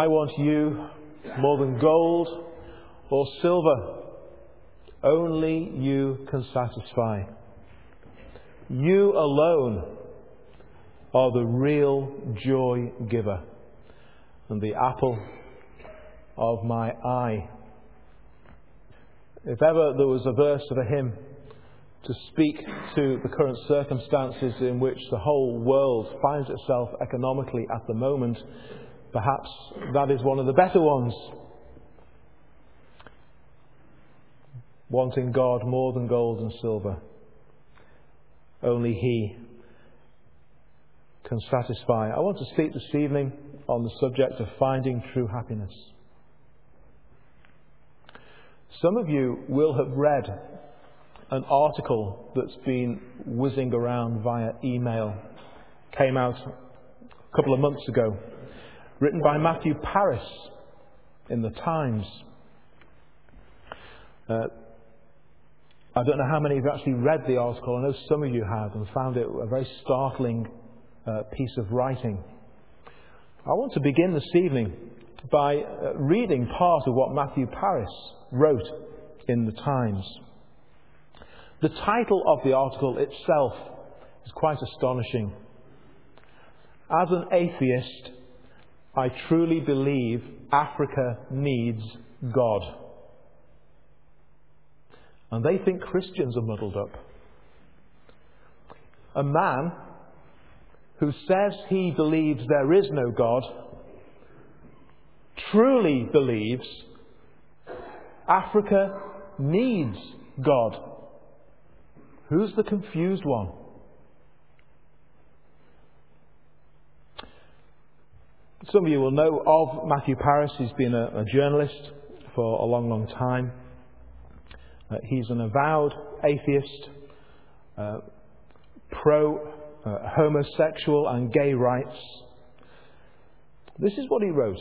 I want you more than gold or silver. Only you can satisfy. You alone are the real joy giver and the apple of my eye. If ever there was a verse of a hymn to speak to the current circumstances in which the whole world finds itself economically at the moment, perhaps that is one of the better ones. Wanting God more than gold and silver. Only He can satisfy. I want to speak this evening on the subject of finding true happiness. Some of you will have read an article that's been whizzing around via email. Came out a couple of months ago. Written by Matthew Parris in the Times. I don't know how many of you actually read the article. I know some of you have and found it a very startling piece of writing. I want to begin this evening by reading part of what Matthew Parris wrote in the Times. The title of the article itself is quite astonishing. As an atheist, I truly believe Africa needs God. And they think Christians are muddled up. A man who says he believes there is no God truly believes Africa needs God. Who's the confused one? Some of you will know of Matthew Parris. He's been a journalist for a long, long time. He's an avowed atheist, pro-homosexual and gay rights. This is what he wrote.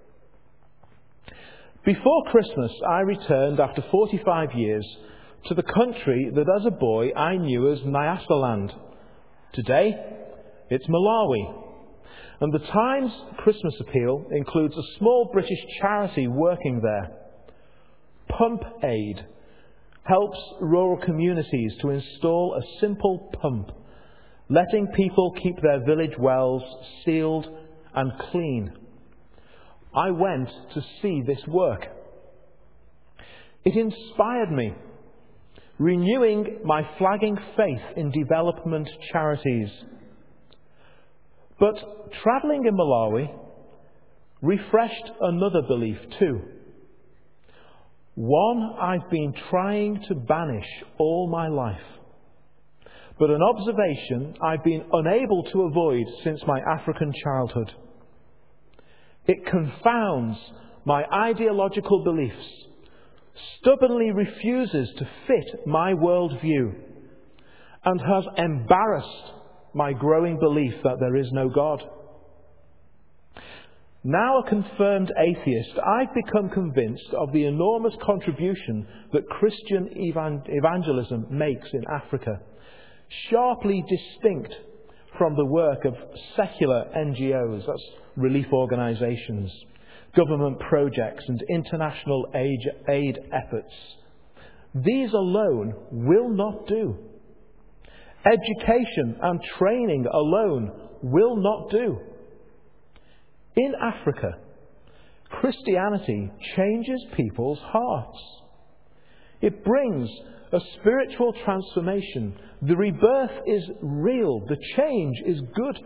Before Christmas, I returned after 45 years to the country that as a boy I knew as Nyasaland. Today, it's Malawi. And the Times Christmas appeal includes a small British charity working there. Pump Aid helps rural communities to install a simple pump, letting people keep their village wells sealed and clean. I went to see this work. It inspired me, renewing my flagging faith in development charities. But travelling in Malawi refreshed another belief too. One I've been trying to banish all my life, but an observation I've been unable to avoid since my African childhood. It confounds my ideological beliefs, stubbornly refuses to fit my worldview, and has embarrassed my growing belief that there is no God. Now a confirmed atheist, I've become convinced of the enormous contribution that Christian evangelism makes in Africa, sharply distinct from the work of secular NGOs, that's relief organisations, government projects and international aid efforts. These alone will not do. Education and training alone will not do. In Africa, Christianity changes people's hearts. It brings a spiritual transformation. The rebirth is real. The change is good.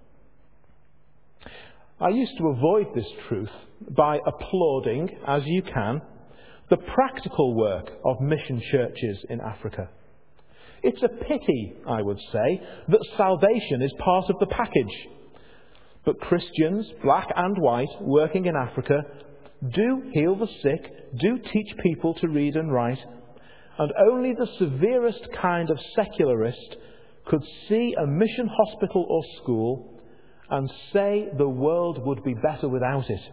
I used to avoid this truth by applauding, as you can, the practical work of mission churches in Africa. It's a pity, I would say, that salvation is part of the package. But Christians, black and white, working in Africa, do heal the sick, do teach people to read and write, and only the severest kind of secularist could see a mission hospital or school and say the world would be better without it.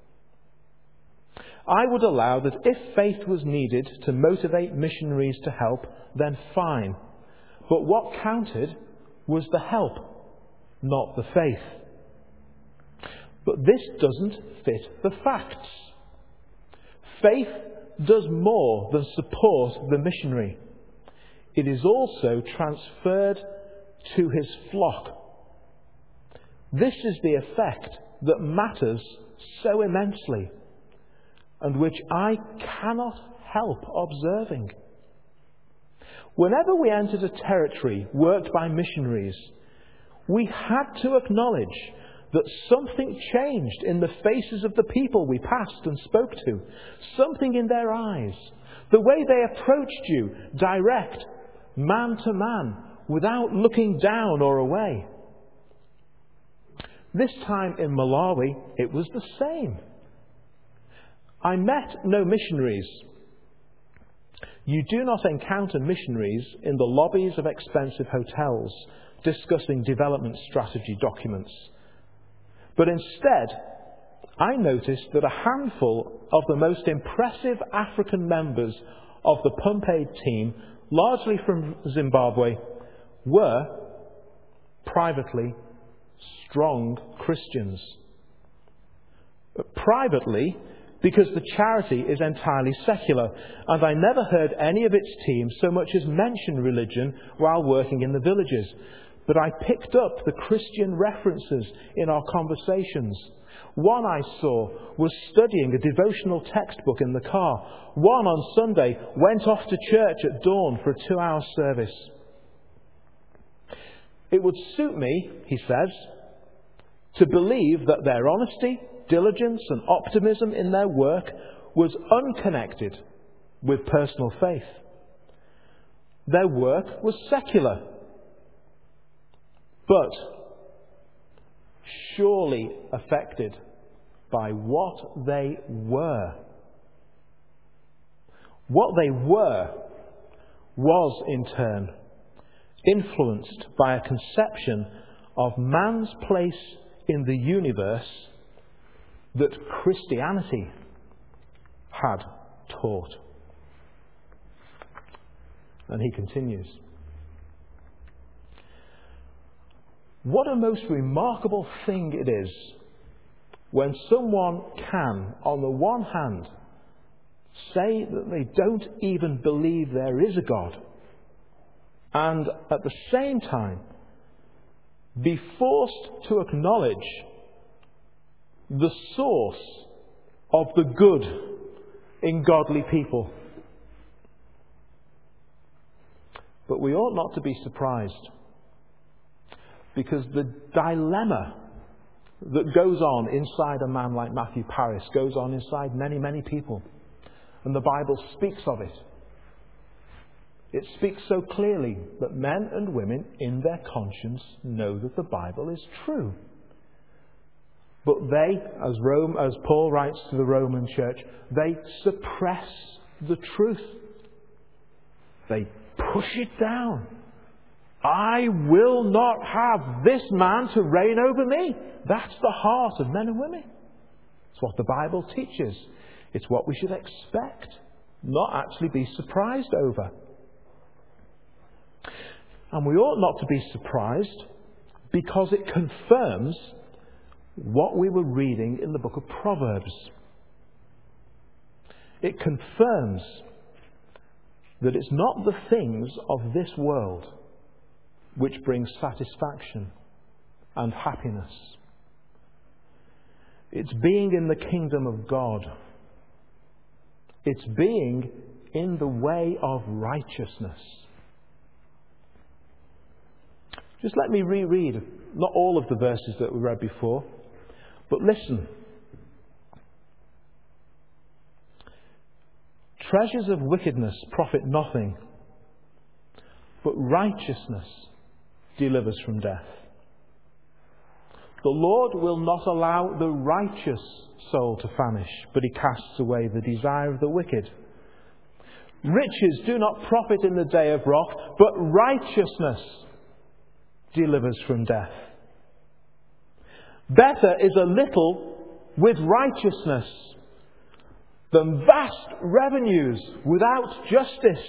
I would allow that if faith was needed to motivate missionaries to help, then fine. But what counted was the help, not the faith. But this doesn't fit the facts. Faith does more than support the missionary. It is also transferred to his flock. This is the effect that matters so immensely, and which I cannot help observing. Whenever we entered a territory worked by missionaries, we had to acknowledge that something changed in the faces of the people we passed and spoke to, something in their eyes, the way they approached you, direct, man to man, without looking down or away. This time in Malawi, it was the same. I met no missionaries. You do not encounter missionaries in the lobbies of expensive hotels discussing development strategy documents. But instead, I noticed that a handful of the most impressive African members of the Pump Aid team, largely from Zimbabwe, were privately strong Christians. Privately, because the charity is entirely secular, and I never heard any of its team so much as mention religion while working in the villages. But I picked up the Christian references in our conversations. One I saw was studying a devotional textbook in the car. One on Sunday went off to church at dawn for a 2-hour service. It would suit me, he says, to believe that their honesty, diligence and optimism in their work was unconnected with personal faith. Their work was secular, but surely affected by what they were. What they were was, in turn, influenced by a conception of man's place in the universe that Christianity had taught. And he continues. What a most remarkable thing it is when someone can, on the one hand, say that they don't even believe there is a God, and at the same time be forced to acknowledge the source of the good in godly people. But we ought not to be surprised, because the dilemma that goes on inside a man like Matthew Parris goes on inside many, many people. And the Bible speaks of it. It speaks so clearly that men and women in their conscience know that the Bible is true. But they, as Paul writes to the Roman church, they suppress the truth. They push it down. I will not have this man to reign over me. That's the heart of men and women. It's what the Bible teaches. It's what we should expect, not actually be surprised over. And we ought not to be surprised because it confirms what we were reading in the book of Proverbs. It confirms that it's not the things of this world which bring satisfaction and happiness. It's being in the kingdom of God. It's being in the way of righteousness. Just let me reread, not all of the verses that we read before, but listen. Treasures of wickedness profit nothing, but righteousness delivers from death. The Lord will not allow the righteous soul to vanish, but He casts away the desire of the wicked. Riches do not profit in the day of wrath, but righteousness delivers from death. Better is a little with righteousness than vast revenues without justice.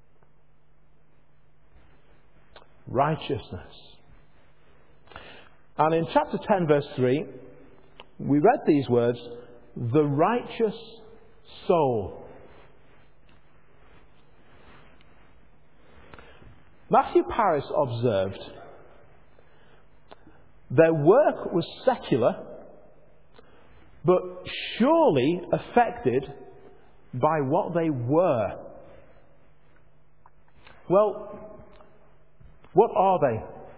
Righteousness. And in chapter 10, verse 3, we read these words, the righteous soul. Matthew Paris observed, their work was secular, but surely affected by what they were. Well, what are they?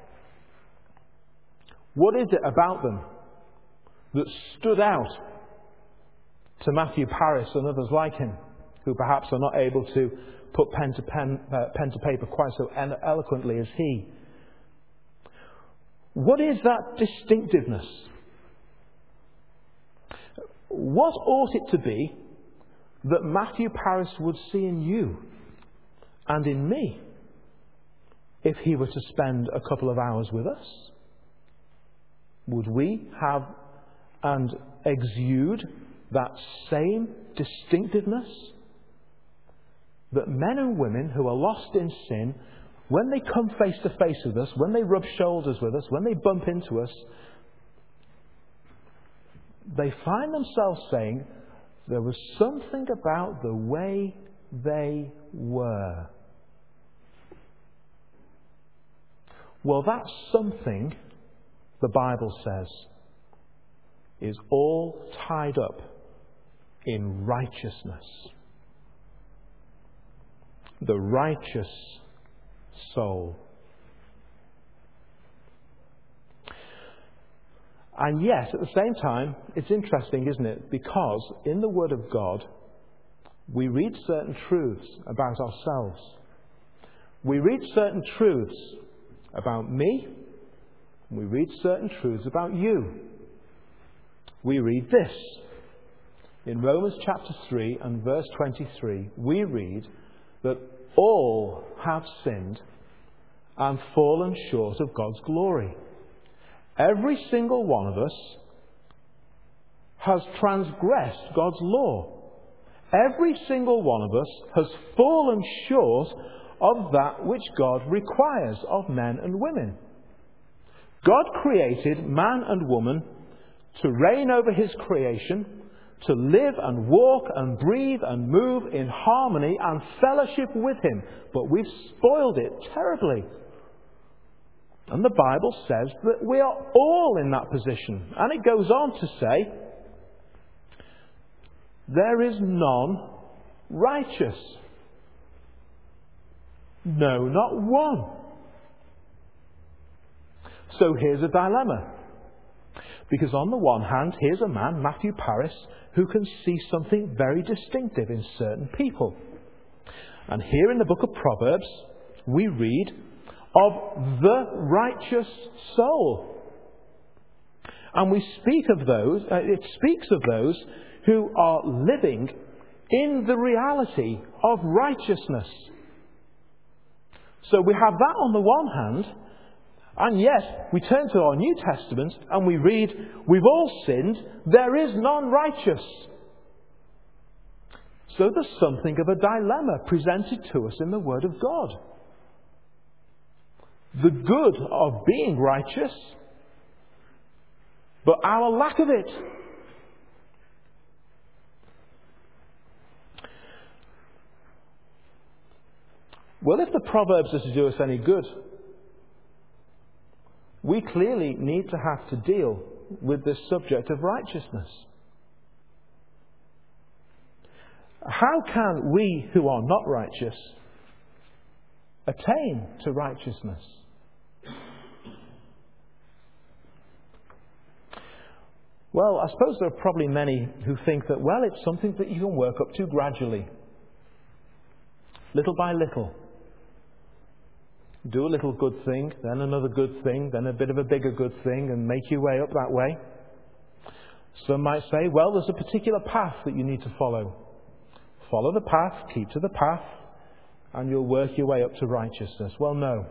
What is it about them that stood out to Matthew Paris and others like him, who perhaps are not able to put pen to paper quite so eloquently as he? What is that distinctiveness? What ought it to be that Matthew Paris would see in you and in me if he were to spend a couple of hours with us? Would we have and exude that same distinctiveness that men and women who are lost in sin, when they come face to face with us, when they rub shoulders with us, when they bump into us, they find themselves saying, there was something about the way they were. Well, that something, the Bible says, is all tied up in righteousness. The righteous soul. And yet, at the same time, it's interesting, isn't it? Because in the Word of God, we read certain truths about ourselves. We read certain truths about me. We read certain truths about you. We read this. In Romans chapter 3 and verse 23, we read that all have sinned and fallen short of God's glory. Every single one of us has transgressed God's law. Every single one of us has fallen short of that which God requires of men and women. God created man and woman to reign over His creation, to live and walk and breathe and move in harmony and fellowship with Him. But we've spoiled it terribly. And the Bible says that we are all in that position. And it goes on to say, there is none righteous. No, not one. So here's a dilemma. Because on the one hand, here's a man, Matthew Paris, who can see something very distinctive in certain people. And here in the book of Proverbs, we read of the righteous soul. And we speak of those, it speaks of those who are living in the reality of righteousness. So we have that on the one hand, and yet we turn to our New Testament and we read, we've all sinned, there is none righteous. So there's something of a dilemma presented to us in the Word of God. The good of being righteous, but our lack of it. Well, if the Proverbs are to do us any good, we clearly need to have to deal with this subject of righteousness. How can we who are not righteous attain to righteousness? Well, I suppose there are probably many who think that, well, it's something that you can work up to gradually. Little by little. Do a little good thing, then another good thing, then a bit of a bigger good thing, and make your way up that way. Some might say, well, there's a particular path that you need to follow. Follow the path, keep to the path, and you'll work your way up to righteousness. Well, no.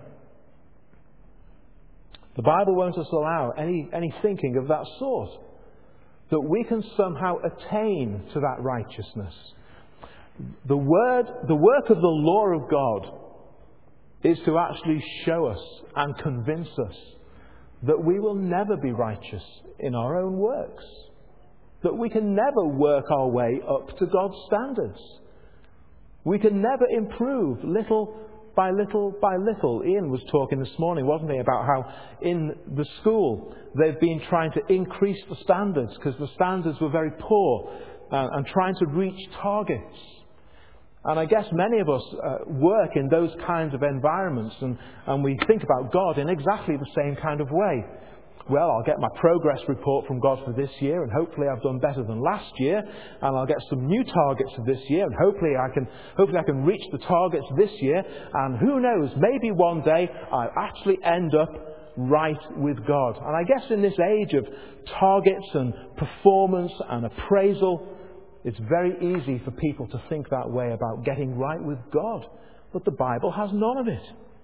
The Bible won't allow any thinking of that sort. That we can somehow attain to that righteousness. The work of the law of God is to actually show us and convince us that we will never be righteous in our own works, that we can never work our way up to God's standards. We can never improve little by little by little. Ian was talking this morning, wasn't he, about how in the school they've been trying to increase the standards because the standards were very poor and trying to reach targets. And I guess many of us work in those kinds of environments and we think about God in exactly the same kind of way. Well, I'll get my progress report from God for this year and hopefully I've done better than last year, and I'll get some new targets for this year and hopefully I can reach the targets this year, and who knows, maybe one day I'll actually end up right with God. And I guess in this age of targets and performance and appraisal, it's very easy for people to think that way about getting right with God. But the Bible has none of it.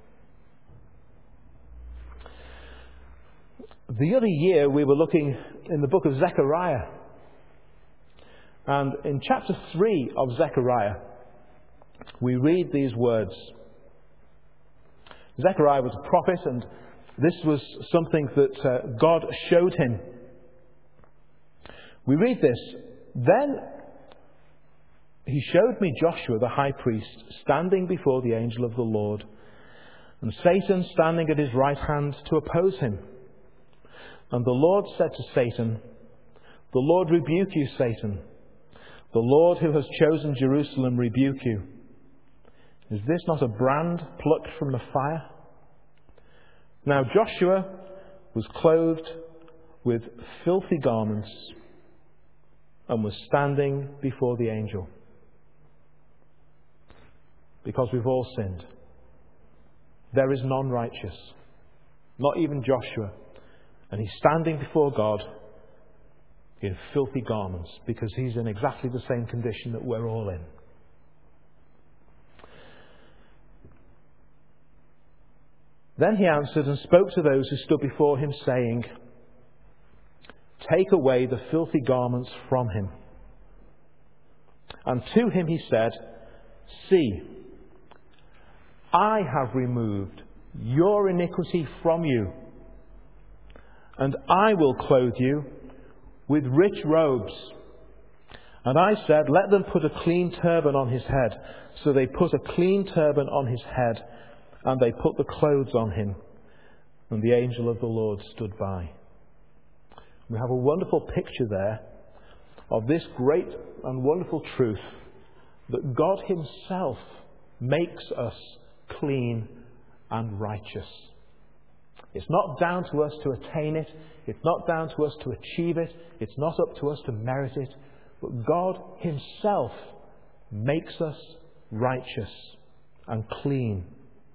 The other year we were looking in the book of Zechariah. And in chapter 3 of Zechariah, we read these words. Zechariah was a prophet, and this was something that God showed him. We read this. Then he showed me Joshua the high priest standing before the angel of the Lord, and Satan standing at his right hand to oppose him. And the Lord said to Satan, "The Lord rebuke you, Satan. The Lord who has chosen Jerusalem rebuke you. Is this not a brand plucked from the fire?" Now Joshua was clothed with filthy garments and was standing before the angel. Because we've all sinned. There is none righteous, not even Joshua. And he's standing before God in filthy garments because he's in exactly the same condition that we're all in. Then he answered and spoke to those who stood before him, saying, "Take away the filthy garments from him." And to him he said, "See, I have removed your iniquity from you, and I will clothe you with rich robes." And I said, "Let them put a clean turban on his head." So they put a clean turban on his head, and they put the clothes on him. And the angel of the Lord stood by. We have a wonderful picture there of this great and wonderful truth that God himself makes us clean and righteous. It's not down to us to attain it. It's not down to us to achieve it. It's not up to us to merit it. But God himself makes us righteous and clean.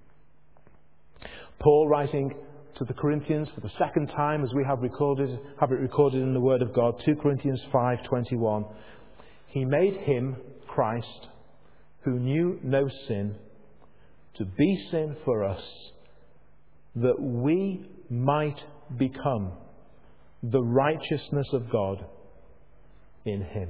Paul, writing to the Corinthians for the second time, as we have it recorded in the Word of God, 2 Corinthians 5:21, he made him, Christ, who knew no sin, to be sin for us, that we might become the righteousness of God in him.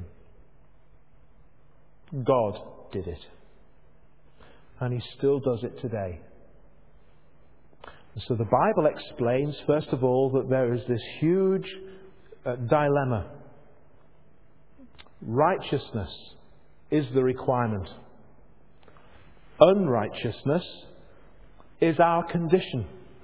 God did it. And he still does it today. So the Bible explains, first of all, that there is this huge dilemma. Righteousness is the requirement. Unrighteousness is our condition.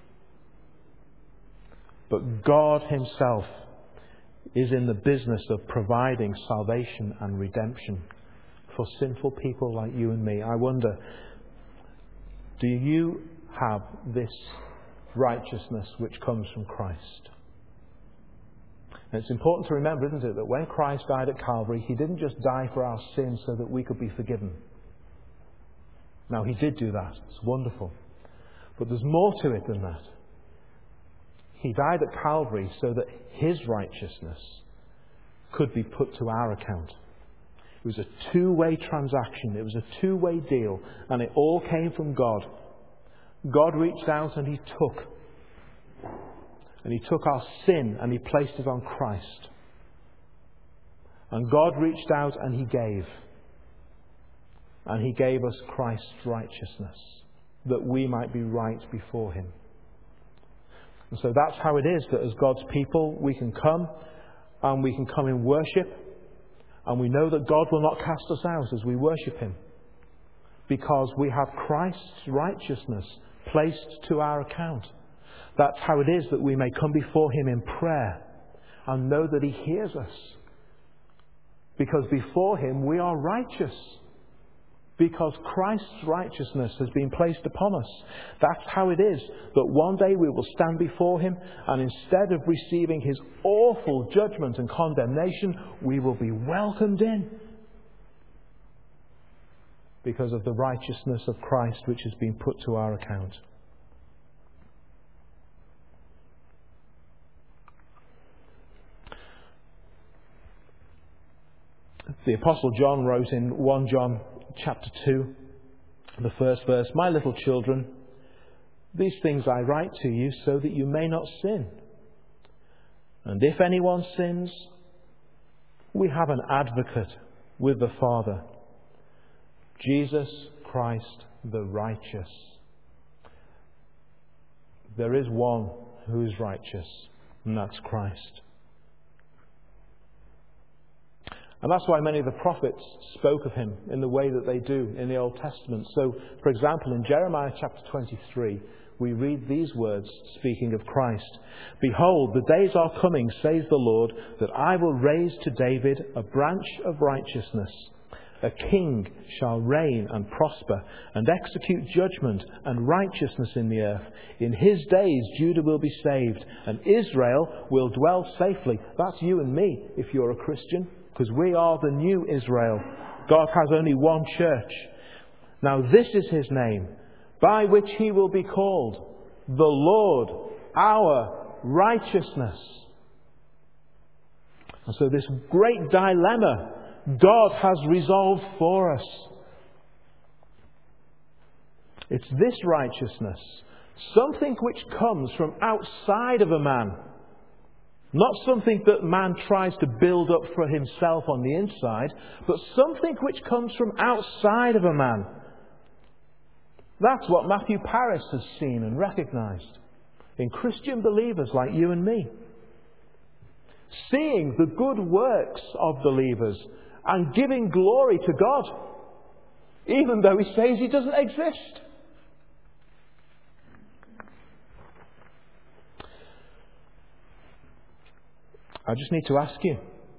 But God himself is in the business of providing salvation and redemption for sinful people like you and me. I wonder, do you have this righteousness which comes from Christ? And it's important to remember, isn't it, that when Christ died at Calvary, he didn't just die for our sins so that we could be forgiven. Now, he did do that. It's wonderful. But there's more to it than that. He died at Calvary so that his righteousness could be put to our account. It was a two-way transaction. It was a two-way deal. And it all came from God. God reached out and he took. And he took our sin and he placed it on Christ. And God reached out and he gave. And he gave us Christ's righteousness, that we might be right before him. And so that's how it is that as God's people we can come, and we can come in worship, and we know that God will not cast us out as we worship Him, because we have Christ's righteousness placed to our account. That's how it is that we may come before Him in prayer and know that He hears us. Because before Him we are righteous. Because Christ's righteousness has been placed upon us. That's how it is that one day we will stand before Him, and instead of receiving His awful judgment and condemnation, we will be welcomed in. Because of the righteousness of Christ which has been put to our account. The Apostle John wrote in 1 John chapter 2, the first verse, "My little children, these things I write to you so that you may not sin. And if anyone sins, we have an advocate with the Father, Jesus Christ the righteous." There is one who is righteous, and that's Christ. And that's why many of the prophets spoke of Him in the way that they do in the Old Testament. So, for example, in Jeremiah chapter 23, we read these words speaking of Christ. "Behold, the days are coming, says the Lord, that I will raise to David a branch of righteousness. A king shall reign and prosper and execute judgment and righteousness in the earth. In his days Judah will be saved and Israel will dwell safely." That's you and me if you're a Christian, because we are the new Israel. God has only one church. Now this is His name, by which He will be called, the Lord, our righteousness. And so this great dilemma God has resolved for us. It's this righteousness, something which comes from outside of a man, not something that man tries to build up for himself on the inside, but something which comes from outside of a man. That's what Matthew Paris has seen and recognised in Christian believers like you and me. Seeing the good works of believers and giving glory to God, even though he says He doesn't exist. I just need to ask you,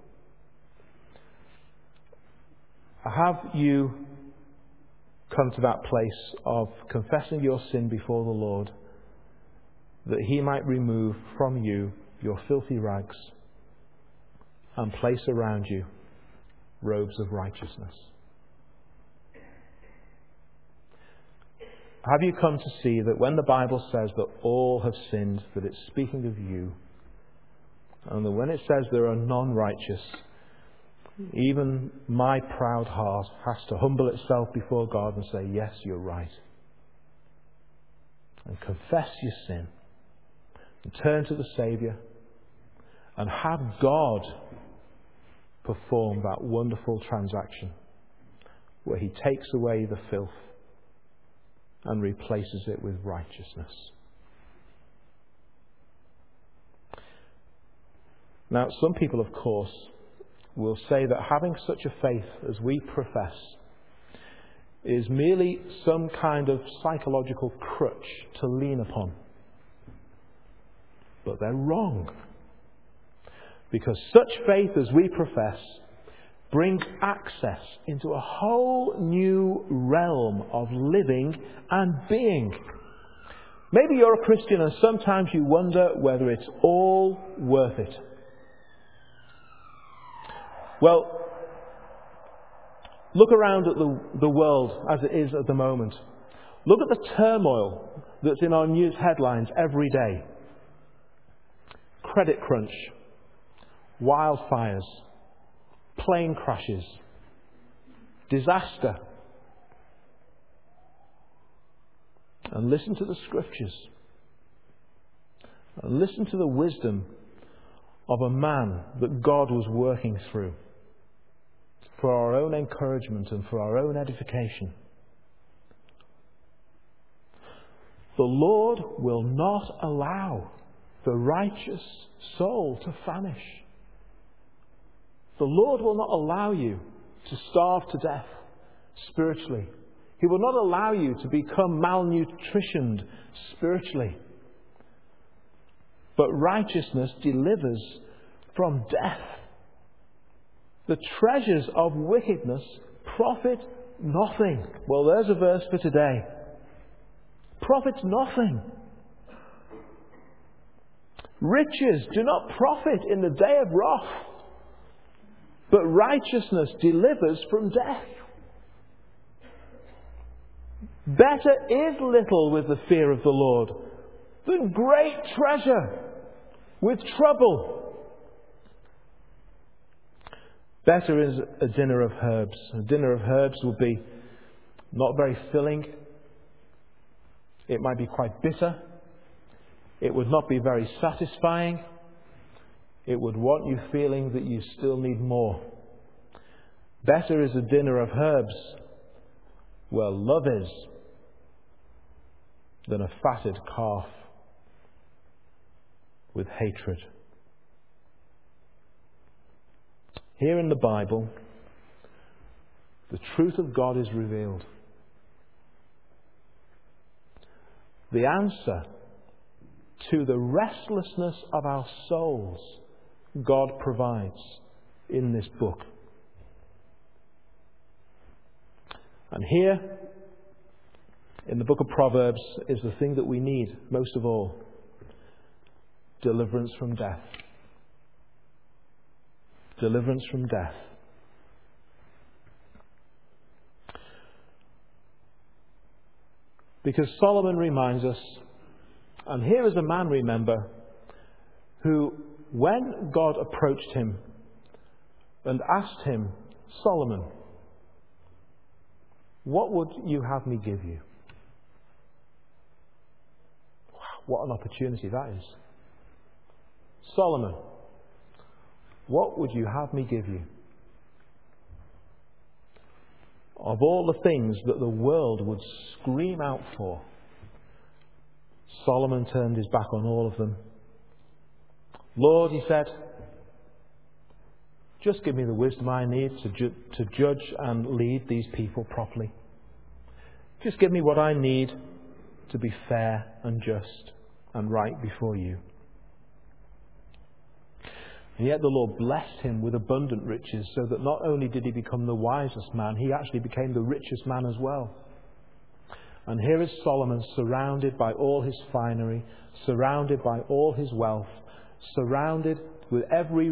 have you come to that place of confessing your sin before the Lord, that He might remove from you your filthy rags and place around you robes of righteousness? Have you come to see that when the Bible says that all have sinned, that it's speaking of you, and that when it says there are none righteous, even my proud heart has to humble itself before God and say, yes, you're right, and confess your sin and turn to the Saviour and have God perform that wonderful transaction where He takes away the filth and replaces it with righteousness. Now, some people, of course, will say that having such a faith as we profess is merely some kind of psychological crutch to lean upon. But they're wrong. Because such faith as we profess brings access into a whole new realm of living and being. Maybe you're a Christian and sometimes you wonder whether it's all worth it. Well, look around at the world as it is at the moment. Look at the turmoil that's in our news headlines every day. Credit crunch, wildfires, plane crashes, disaster. And listen to the Scriptures. And listen to the wisdom of a man that God was working through for our own encouragement and for our own edification. The Lord will not allow the righteous soul to vanish. The Lord will not allow you to starve to death spiritually. He will not allow you to become malnutritioned spiritually. But righteousness delivers from death. The treasures of wickedness profit nothing. Well, there's a verse for today. Profits nothing. Riches do not profit in the day of wrath, but righteousness delivers from death. Better is little with the fear of the Lord than great treasure with trouble. Better is a dinner of herbs. A dinner of herbs will be not very filling. It might be quite bitter. It would not be very satisfying. It would want you feeling that you still need more. Better is a dinner of herbs where love is than a fatted calf with hatred. Here in the Bible, the truth of God is revealed. The answer to the restlessness of our souls, God provides in this book. And here, in the book of Proverbs, is the thing that we need most of all: deliverance from death. Deliverance from death. Because Solomon reminds us, and here is a man, remember, who, when God approached him and asked him, Solomon, what would you have me give you? Wow, what an opportunity that is. Solomon, what would you have me give you? Of all the things that the world would scream out for, Solomon turned his back on all of them. Lord, he said, just give me the wisdom I need to judge and lead these people properly. Just give me what I need to be fair and just and right before you. And yet the Lord blessed him with abundant riches, so that not only did he become the wisest man, he actually became the richest man as well. And here is Solomon, surrounded by all his finery, surrounded by all his wealth, surrounded with every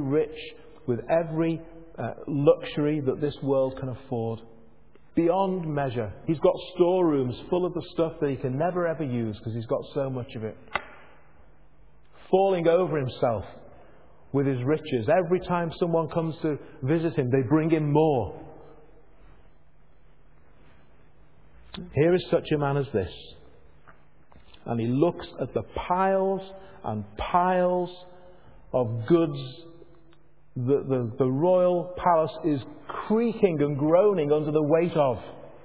luxury that this world can afford. Beyond measure. He's got storerooms full of the stuff that he can never ever use because he's got so much of it. Falling over himself with his riches. Every time someone comes to visit him, they bring him more. Here is such a man as this. And he looks at the piles and piles of goods that the royal palace is creaking and groaning under the weight of.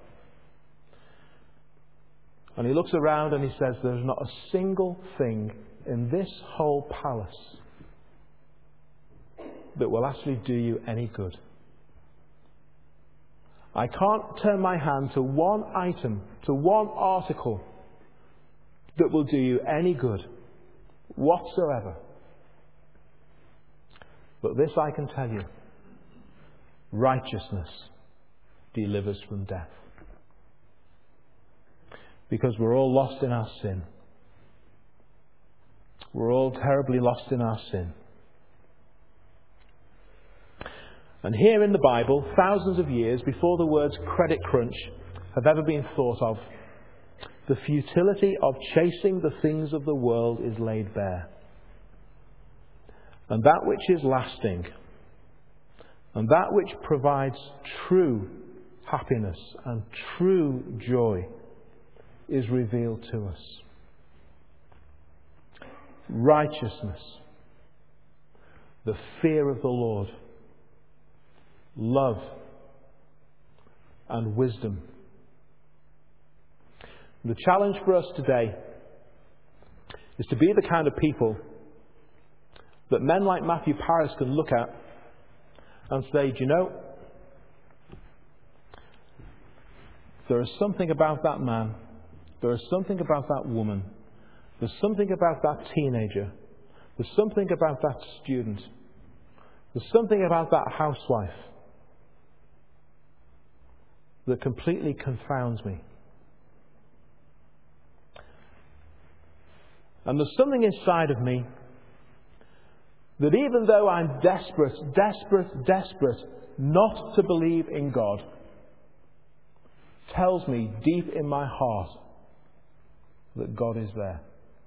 And he looks around and he says, there's not a single thing in this whole palace that will actually do you any good. I can't turn my hand to one item, to one article that will do you any good whatsoever. But this I can tell you: righteousness delivers from death. Because we're all lost in our sin. We're all terribly lost in our sin. And here in the Bible, thousands of years before the words credit crunch have ever been thought of, the futility of chasing the things of the world is laid bare. And that which is lasting, and that which provides true happiness and true joy is revealed to us. Righteousness, the fear of the Lord, love and wisdom. The challenge for us today is to be the kind of people that men like Matthew Paris can look at and say, do you know, there is something about that man, there is something about that woman, there's something about that teenager, there's something about that student, there's something about that housewife that completely confounds me. And there's something inside of me that even though I'm desperate not to believe in God, tells me deep in my heart that God is there.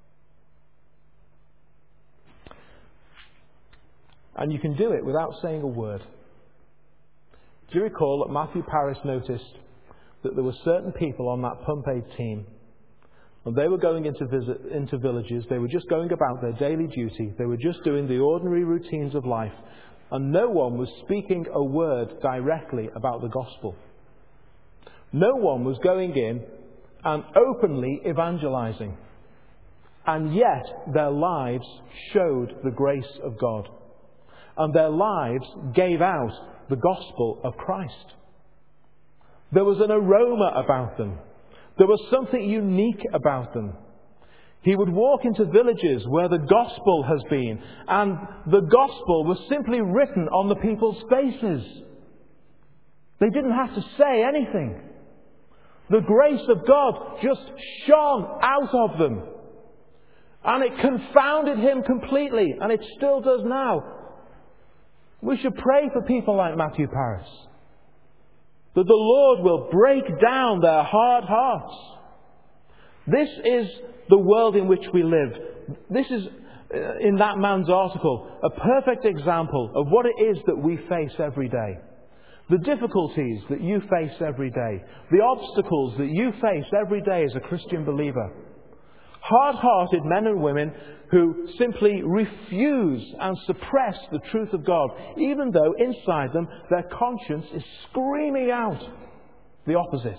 And you can do it without saying a word. Do you recall that Matthew Paris noticed that there were certain people on that Pump Aid team, and they were going into villages, they were just going about their daily duty, they were just doing the ordinary routines of life, and no one was speaking a word directly about the gospel. No one was going in and openly evangelizing. And yet their lives showed the grace of God. And their lives gave out the gospel of Christ. There was an aroma about them. There was something unique about them. He would walk into villages where the gospel has been, and the gospel was simply written on the people's faces. They didn't have to say anything. The grace of God just shone out of them. And it confounded him completely, and it still does now. We should pray for people like Matthew Paris, that the Lord will break down their hard hearts. This is the world in which we live. This is, in that man's article, a perfect example of what it is that we face every day. The difficulties that you face every day. The obstacles that you face every day as a Christian believer. Hard-hearted men and women who simply refuse and suppress the truth of God, even though inside them their conscience is screaming out the opposite.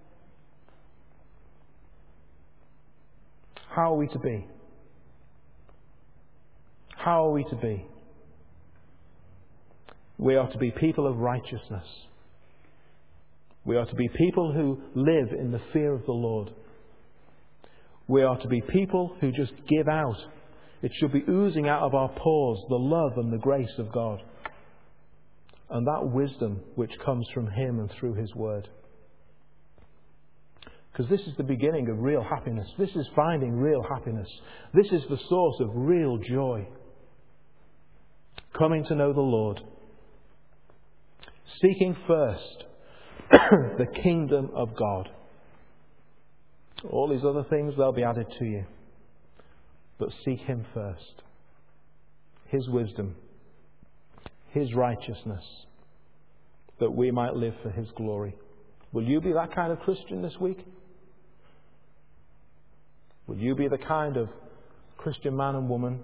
How are we to be? How are we to be? We are to be people of righteousness. We are to be people who live in the fear of the Lord. We are to be people who just give out. It should be oozing out of our pores the love and the grace of God. And that wisdom which comes from Him and through His Word. Because this is the beginning of real happiness. This is finding real happiness. This is the source of real joy. Coming to know the Lord. Seeking first the kingdom of God. All these other things, they'll be added to you. But seek Him first. His wisdom. His righteousness. That we might live for His glory. Will you be that kind of Christian this week? Will you be the kind of Christian man and woman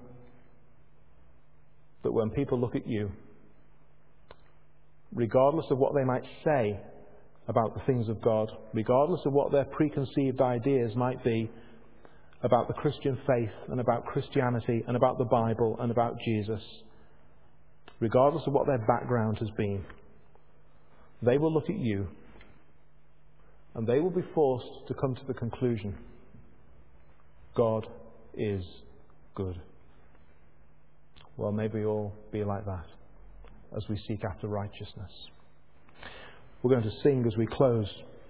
that when people look at you, regardless of what they might say about the things of God, regardless of what their preconceived ideas might be about the Christian faith and about Christianity and about the Bible and about Jesus, regardless of what their background has been, they will look at you and they will be forced to come to the conclusion, God is good. Well, may we all be like that as we seek after righteousness. We're going to sing as we close.